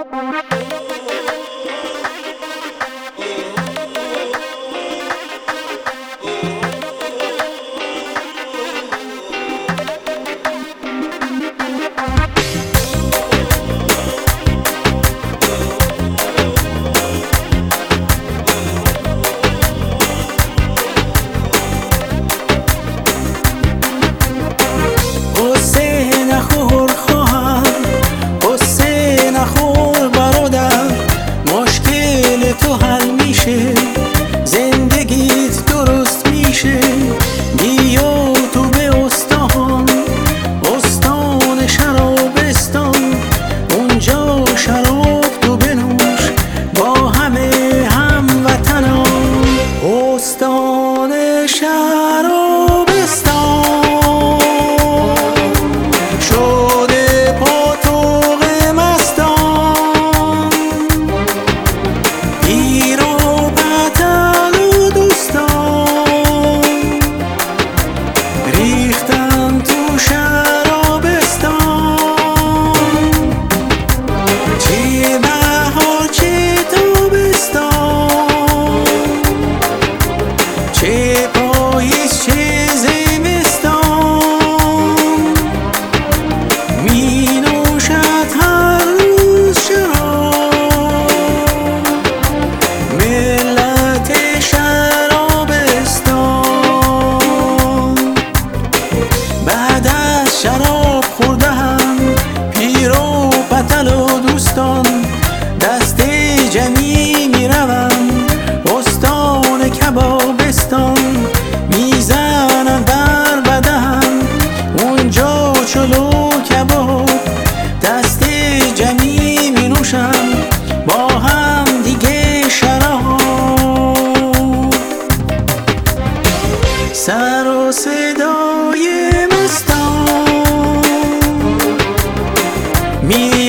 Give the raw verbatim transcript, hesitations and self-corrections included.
تو حل میشه، زندگیت درست میشه. بیا تو به استان، استان شرابستان، اونجا شراب تو بنوش با همه هموطنان. استان شرابستان شده پاتوق مستان، پیر و پتل و دوستان ریختن تو شرابستان. چه بهار چه تابستان، چه پاییز چه زمستان، می نوشد هر روز شراب ملت شرابستان. بعد از شراب خوردن پیر و پتل و دوستان دست جمعی می روند استان کبابستان. میزنن بر بدن اونجا چلو کباب، دست جمعی می نوشن با هم دیگه شراب. سر و صدای مستان می